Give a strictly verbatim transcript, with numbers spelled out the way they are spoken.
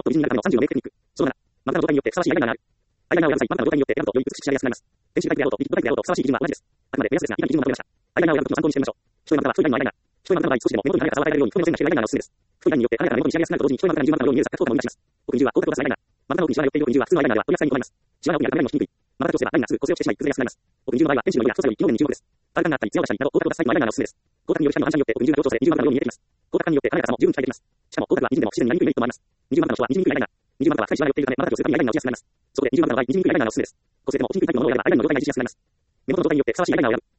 と美人になるためのさんじゅうのメイクテクニック。そのなな、まぶたの状態によってふさわしいアイライナーがある。アイライナーを選ぶ際、まぶたの状態によって選ぶとより美しく仕上げやすくなります。編集タイプであろうと、ビッグタイプであろうとふさわしい基準は同じです。あくまで目安ですが、以下に基準をまとめました。アイライナーを選ぶときの参考にしてみましょう。太いまぶたは太いラインのアイライナー。太いまぶたの場合、少しでも目元に影が触られるように、太いの線が広いアイライナーのおすすめです。太いラインによって影が目元に仕上げやすくなると同時に、太いまぶたが二重まぶたのように見える錯覚効果も生み出します。奥にじゅうはオートクロスアイライナー。まぶたの奥にじゅうが寄っている奥にじゅうは普通のアイライナーでは取り扱いに困ります。シワが多くなるとラインも引きにくい。まぶた調整はラインがすぐ個性をしてしまい、崩れやすくなります。奥にじゅうの場合は、ペンシルのような太さより機能面に注目です。垂れ感があったり、艶がしたりなど、オートクロスタイプのアイライナーがおすすめです。光沢による光の反射によって奥にじゅうが強調され、二重まぶたのように見えてきます。光沢感によって影がさも十分期待できます。しかも、光沢は二重でも自然になりにくいメリットもあります。二重まぶたの人はにじみにくいアイライナー。二重まぶたは深いシワが寄っているため、まぶたを寄せるためにアイライナーをしやすくなります。そこで二重まぶたの場合、にじみにくいアイライナーがおすすめです。個性でも落ちにくいタイプのものを選べばアイラインの状態が維持しやすくなります。目元の状態によってふさわしいアイライナーを選ぶ。